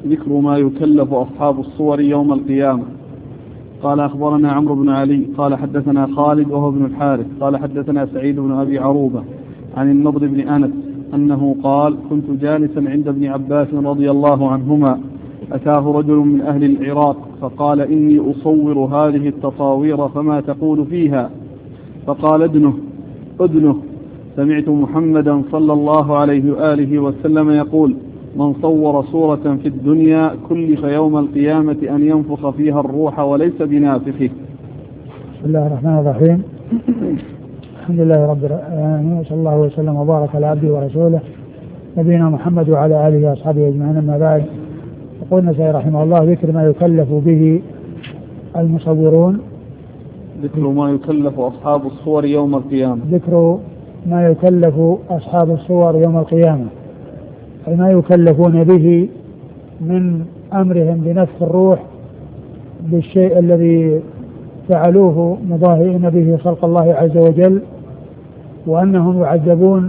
ذكر ما يكلف أصحاب الصور يوم القيامة. قال أخبرنا عمرو بن علي قال حدثنا خالد وهو ابن الحارث قال حدثنا سعيد بن أبي عروبة عن النضر بن أنس أنه قال كنت جالسا عند ابن عباس رضي الله عنهما أتاه رجل من أهل العراق فقال إني أصور هذه التصاوير فما تقول فيها؟ فقال أدنه سمعت محمدا صلى الله عليه وآله وسلم يقول من صور صورة في الدنيا كلف يوم القيامة أن ينفخ فيها الروح وليس بنافخه. بسم الله الرحمن الرحيم. الحمد لله رب العالمين صلى الله وسلم وبارك على عبده ورسوله نبينا محمد وعلى آله وأصحابه أجمعين. أما بعد، يقول النسائي رحمه الله ذكر ما يكلف به المصورون. ذكر ما يكلف أصحاب الصور يوم القيامة. ذكر ما يكلف أصحاب الصور يوم القيامة، أي ما يكلفون به من أمرهم بنفخ الروح بالشيء الذي فعلوه مضاهئين به خلق الله عز وجل، وأنهم يعذبون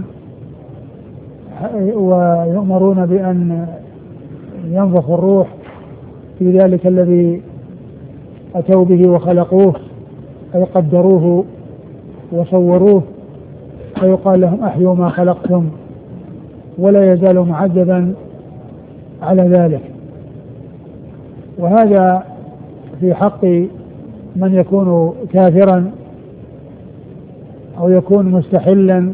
ويؤمرون بأن ينفخ الروح في ذلك الذي أتوا به وخلقوه، أي قدروه وصوروه، فيقال لهم أحيوا ما خلقتم، ولا يزال معذبا على ذلك. وهذا في حق من يكون كافرا أو يكون مستحلا،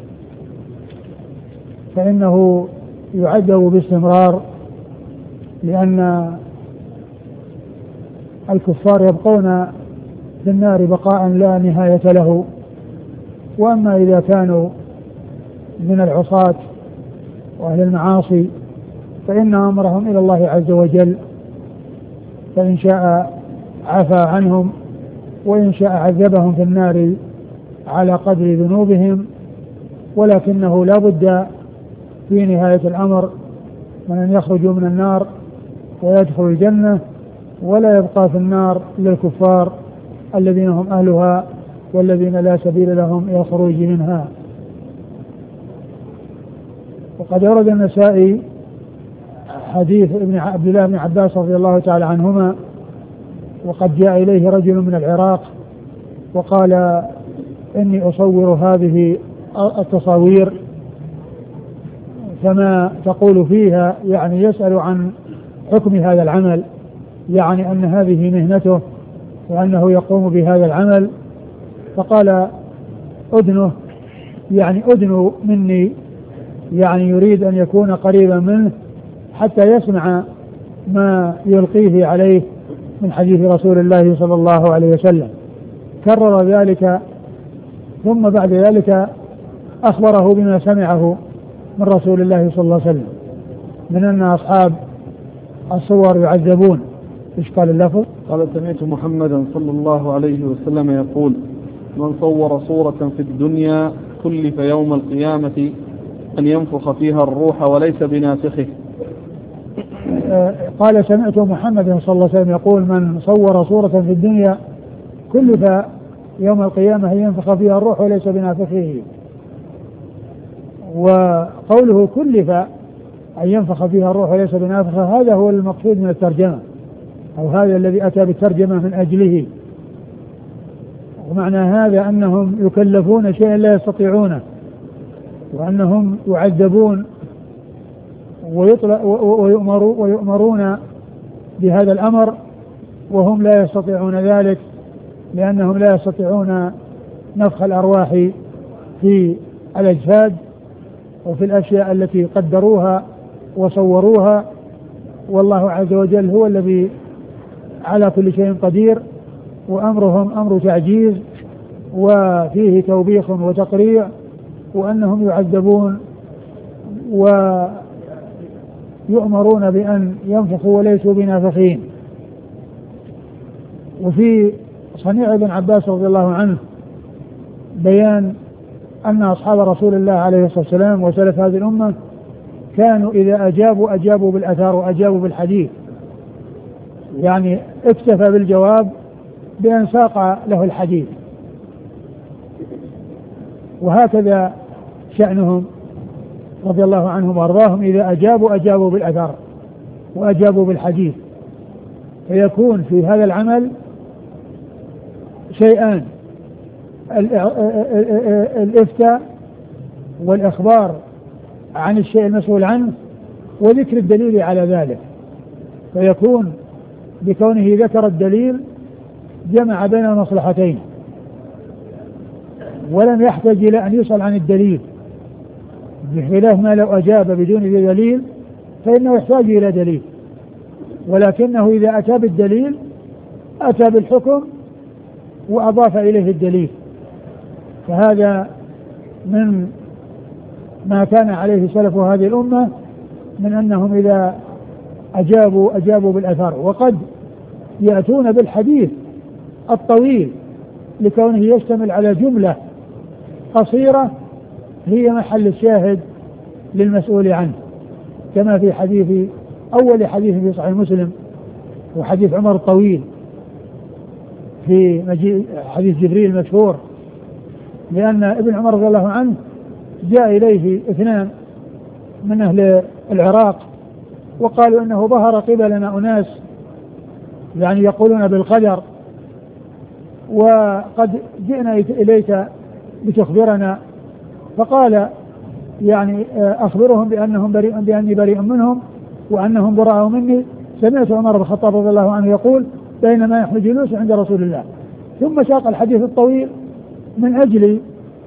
فإنه يعذب باستمرار، لأن الكفار يبقون في النار بقاء لا نهاية له. وأما إذا كانوا من العصاة وأهل المعاصي فإن أمرهم إلى الله عز وجل، فإن شاء عفى عنهم وإن شاء عذبهم في النار على قدر ذنوبهم، ولكنه لا بد في نهاية الأمر من أن يخرجوا من النار ويدخلوا الجنة، ولا يبقى في النار إلا الكفار الذين هم أهلها والذين لا سبيل لهم إلى الخروج منها. وقد ورد النسائي حديث ابن عبد الله بن عباس رضي الله تعالى عنهما، وقد جاء إليه رجل من العراق وقال إني أصور هذه التصاوير فما تقول فيها، يعني يسأل عن حكم هذا العمل، يعني أن هذه مهنته وأنه يقوم بهذا العمل. فقال أدنه، يعني أدنو مني، يعني يريد أن يكون قريبا منه حتى يسمع ما يلقيه عليه من حديث رسول الله صلى الله عليه وسلم. كرر ذلك، ثم بعد ذلك أخبره بما سمعه من رسول الله صلى الله عليه وسلم من أن أصحاب الصور يعذبون. إيش قال اللفظ؟ قال سمعت محمدا صلى الله عليه وسلم يقول من صور صورة في الدنيا كلف يوم القيامة أن ينفخ فيها الروح وليس بنافخه. قال سمعت محمد صلى الله عليه وسلم يقول من صور صورة في الدنيا كلف يوم القيامة أن ينفخ فيها الروح وليس بنافخه. وقوله كلف أن ينفخ فيها الروح وليس بنافخه هذا هو المقصود من الترجمة، أو هذا الذي أتى بالترجمة من أجله. ومعنى هذا أنهم يكلفون شيئا لا يستطيعونه، وأنهم يعذبون ويؤمرون بهذا الأمر وهم لا يستطيعون ذلك، لأنهم لا يستطيعون نفخ الأرواح في الأجساد وفي الأشياء التي قدروها وصوروها، والله عز وجل هو الذي على كل شيء قدير، وأمرهم أمر تعجيز وفيه توبيخ وتقريع، وأنهم يعذبون ويؤمرون بأن ينفخوا وليسوا بنافخين. وفي صنيع ابن عباس رضي الله عنه بيان أن أصحاب رسول الله عليه الصلاة والسلام وسلف هذه الأمة كانوا إذا أجابوا بالأثار وأجابوا بالحديث، يعني اكتفى بالجواب بأن ساق له الحديث. وهكذا شأنهم رضي الله عنهم وأرضاهم، إذا أجابوا بالأثر، وأجابوا بالحديث، فيكون في هذا العمل شيئان: الإفتاء والإخبار عن الشيء المسؤول عنه وذكر الدليل على ذلك، فيكون بكونه ذكر الدليل جمع بين المصلحتين، ولم يحتاج إلى أن يسأل عن الدليل، بخلاف ما لو أجاب بدون دليل فإنه يحتاج إلى دليل، ولكنه إذا أتى بالدليل أتى بالحكم وأضاف إليه الدليل. فهذا من ما كان عليه سلف هذه الأمة من أنهم إذا أجابوا بالأثر، وقد يأتون بالحديث الطويل لكونه يشتمل على جملة قصيرة هي محل الشاهد للمسؤول عنه، كما في أول حديث في صحيح مسلم وحديث عمر الطويل في حديث جبريل المشهور، لأن ابن عمر رضي الله عنه جاء إليه 2 من أهل العراق وقالوا إنه ظهر قبلنا أناس يعني يقولون بالقدر، وقد جئنا إليك لتخبرنا، فقال يعني أخبرهم بأني بريء منهم وأنهم براء مني. سمعت عمر بن الخطاب رضي الله عنه يقول بينما نحن جلوس عند رسول الله، ثم ساق الحديث الطويل من أجل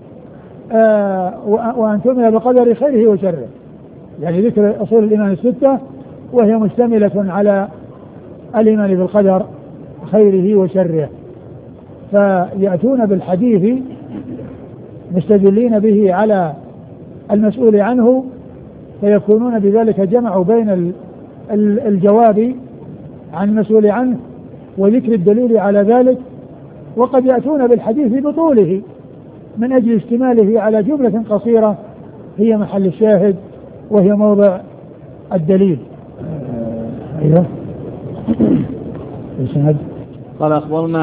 وأن تؤمن بقدر خيره وشره، يعني ذكر أصول الإيمان 6 وهي مشتملة على الإيمان بالقدر خيره وشره، فيأتون بالحديث مستدلين به على المسؤول عنه، فيكونون بذلك جمعوا بين الجواب عن المسؤول عنه وذكر الدليل على ذلك، وقد يأتون بالحديث بطوله من أجل اشتماله على جملة قصيرة هي محل الشاهد وهي موضع الدليل. أيوه. قال أخبرنا